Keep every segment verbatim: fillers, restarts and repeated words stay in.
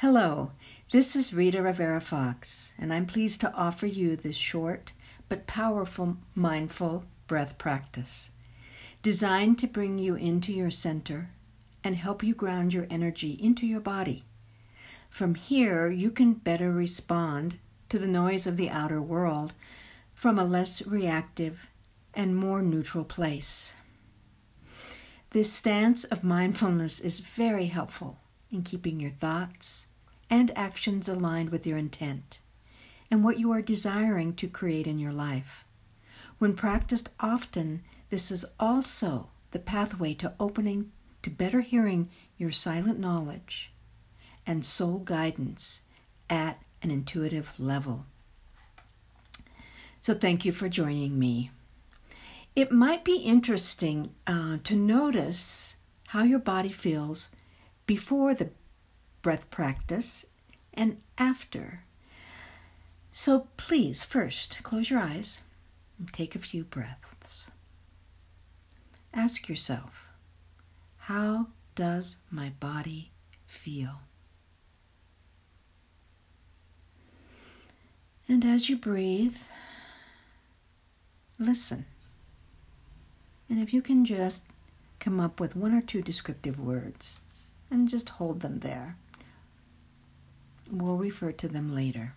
Hello, this is Rita Rivera Fox, and I'm pleased to offer you this short but powerful mindful breath practice designed to bring you into your center and help you ground your energy into your body. From here, you can better respond to the noise of the outer world from a less reactive and more neutral place. This stance of mindfulness is very helpful in keeping your thoughts and actions aligned with your intent and what you are desiring to create in your life. When practiced often, this is also the pathway to opening to better hearing your silent knowledge and soul guidance at an intuitive level. So thank you for joining me. It might be interesting uh, to notice how your body feels before the breath practice and after. So please, first, close your eyes and take a few breaths. Ask yourself, how does my body feel? And as you breathe, listen. And if you can just come up with one or two descriptive words and just hold them there. We'll refer to them later.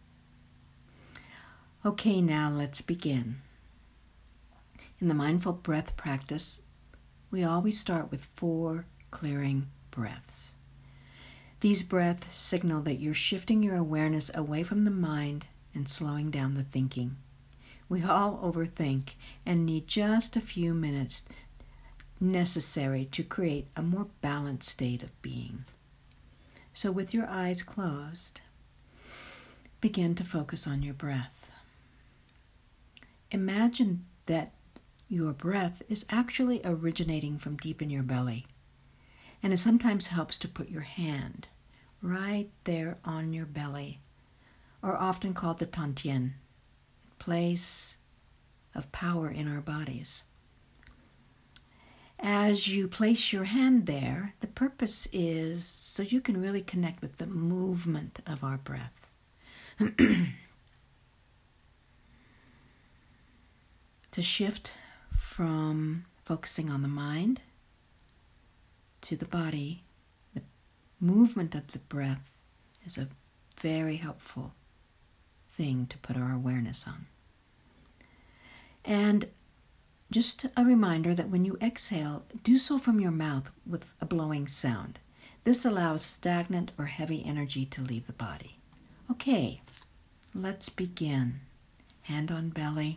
Okay, now let's begin. In the mindful breath practice, we always start with four clearing breaths. These breaths signal that you're shifting your awareness away from the mind and slowing down the thinking. We all overthink and need just a few minutes necessary to create a more balanced state of being. So with your eyes closed, begin to focus on your breath. Imagine that your breath is actually originating from deep in your belly, and it sometimes helps to put your hand right there on your belly, or often called the Tantien, place of power in our bodies. As you place your hand there, the purpose is so you can really connect with the movement of our breath. To shift from focusing on the mind to the body, the movement of the breath is a very helpful thing to put our awareness on. And just a reminder that when you exhale, do so from your mouth with a blowing sound. This allows stagnant or heavy energy to leave the body. Okay, let's begin. Hand on belly.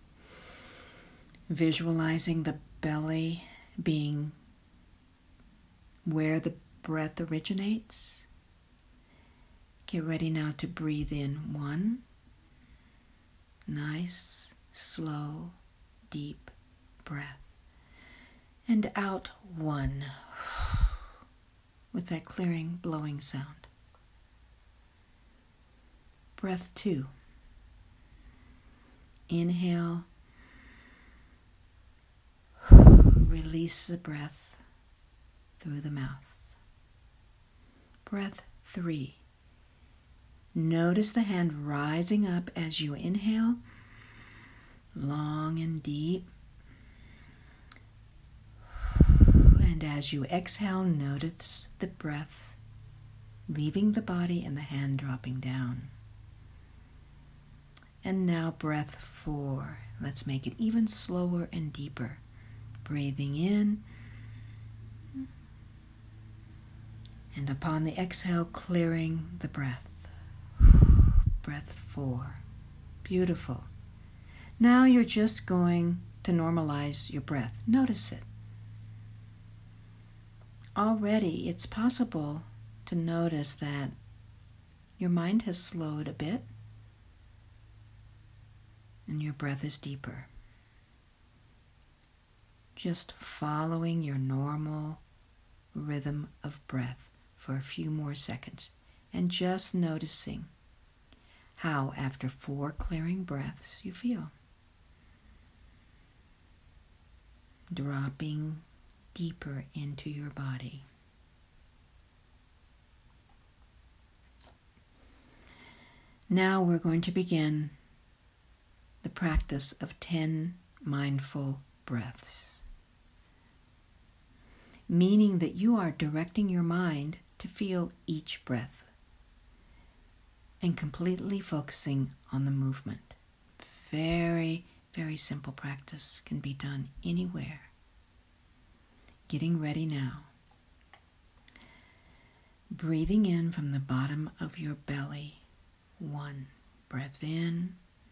Visualizing the belly being where the breath originates. Get ready now to breathe in one. Nice, slow, deep breath. And out one with that clearing, blowing sound. Breath two. Inhale. Release the breath through the mouth. Breath three. Notice the hand rising up as you inhale, long and deep. And as you exhale, notice the breath leaving the body and the hand dropping down. And now breath four. Let's make it even slower and deeper. Breathing in. And upon the exhale, clearing the breath. Breath four. Beautiful. Now you're just going to normalize your breath. Notice it. Already it's possible to notice that your mind has slowed a bit and your breath is deeper. Just following your normal rhythm of breath for a few more seconds and just noticing how after four clearing breaths you feel. Dropping deeper into your body. Now we're going to begin the practice of ten mindful breaths, meaning that you are directing your mind to feel each breath and completely focusing on the movement. Very, very simple practice, can be done anywhere. Getting ready now. Breathing in from the bottom of your belly. One. Breath in.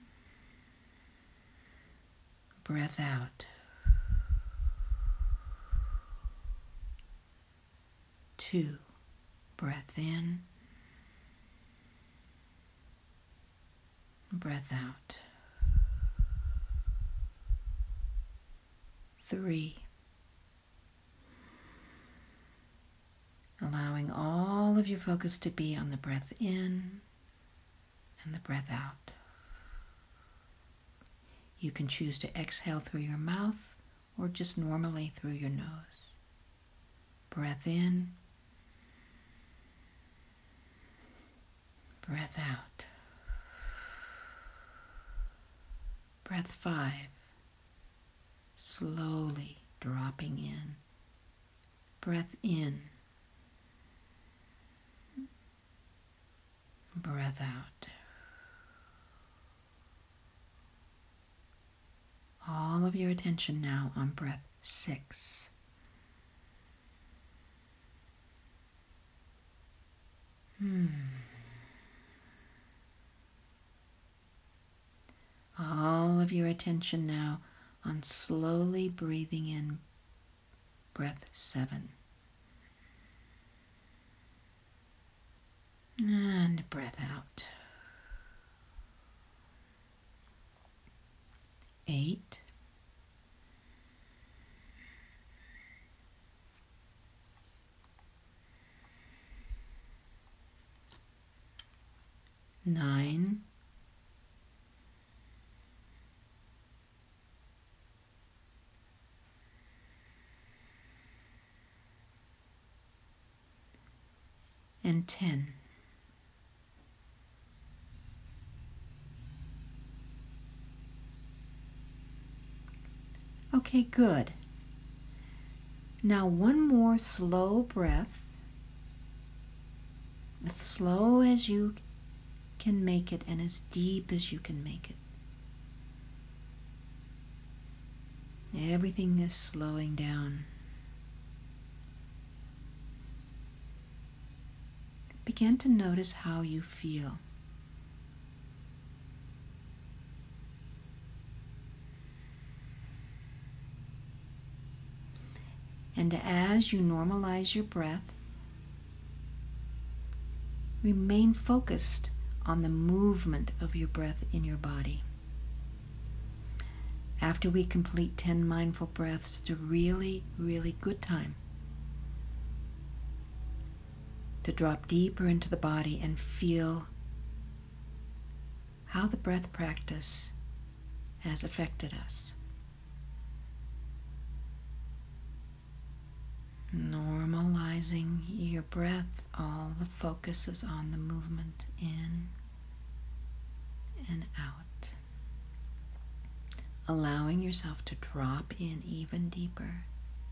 Breath out. Two. Breath in. Breath out. Three. Allowing all of your focus to be on the breath in and the breath out. You can choose to exhale through your mouth or just normally through your nose. Breath in. Breath out. Breath five. Slowly dropping in. Breath in. Breath out. All of your attention now on breath six. Hmm. All of your attention now on slowly breathing in breath seven. And breath out. Eight. Nine. And ten. Okay, good. Now one more slow breath, as slow as you can make it and as deep as you can make it. Everything is slowing down. Begin to notice how you feel. And as you normalize your breath, remain focused on the movement of your breath in your body. After we complete ten mindful breaths, it's a really, really good time to drop deeper into the body and feel how the breath practice has affected us. Normalizing your breath, all the focus is on the movement in and out. Allowing yourself to drop in even deeper.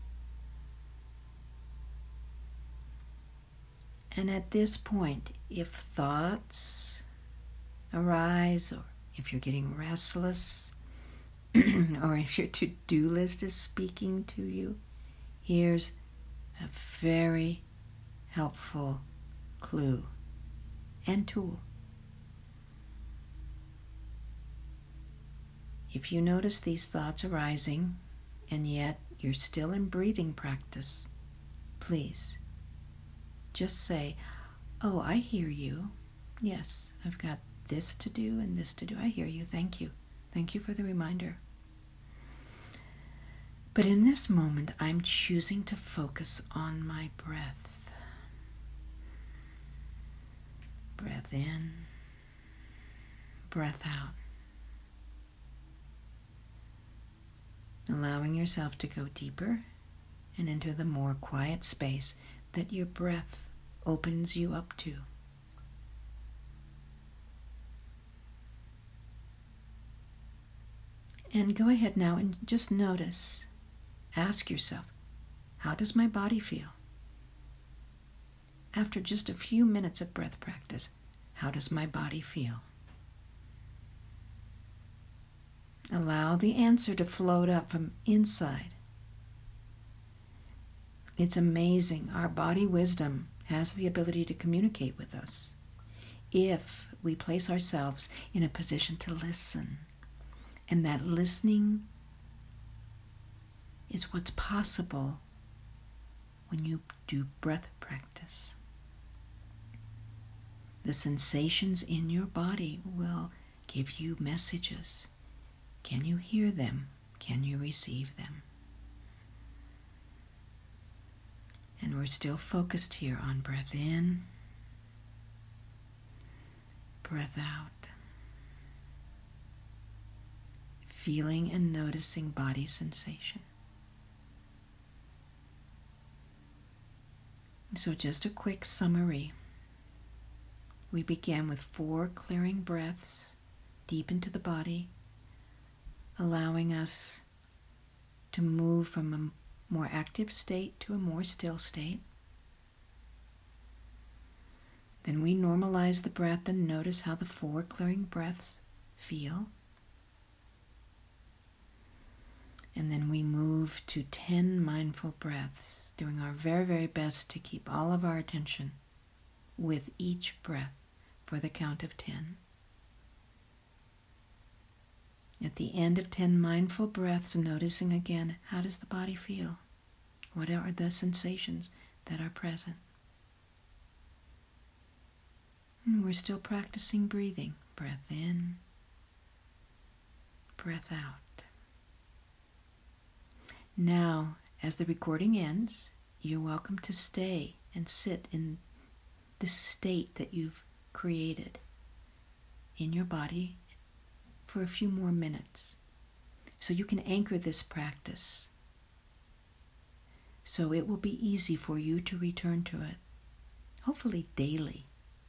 And at this point, if thoughts arise, or if you're getting restless, or if your to-do list is speaking to you, here's a very helpful clue and tool. If you notice these thoughts arising and yet you're still in breathing practice, please just say, "Oh, I hear you. Yes, I've got this to do and this to do. I hear you. Thank you. Thank you for the reminder. But in this moment, I'm choosing to focus on my breath. Breath in, breath out. Allowing yourself to go deeper and into the more quiet space that your breath opens you up to. And go ahead now and just notice. Ask yourself, how does my body feel? After just a few minutes of breath practice, how does my body feel? Allow the answer to float up from inside. It's amazing. Our body wisdom has the ability to communicate with us if we place ourselves in a position to listen. And that listening is what's possible when you do breath practice. The sensations in your body will give you messages. Can you hear them? Can you receive them? And we're still focused here on breath in, breath out. Feeling and noticing body sensation. So just a quick summary. We began with four clearing breaths deep into the body, allowing us to move from a more active state to a more still state. Then we normalize the breath and notice how the four clearing breaths feel. And then we move to ten mindful breaths, doing our very, very best to keep all of our attention with each breath for the count of ten. At the end of ten mindful breaths, noticing again, how does the body feel? What are the sensations that are present? And we're still practicing breathing. Breath in, breath out. Now, as the recording ends, you're welcome to stay and sit in the state that you've created in your body for a few more minutes, so you can anchor this practice, so it will be easy for you to return to it, hopefully daily.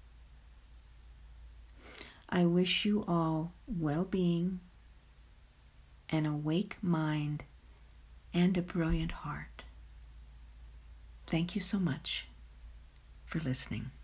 I wish you all well-being, an awake mind, and a brilliant heart. Thank you so much for listening.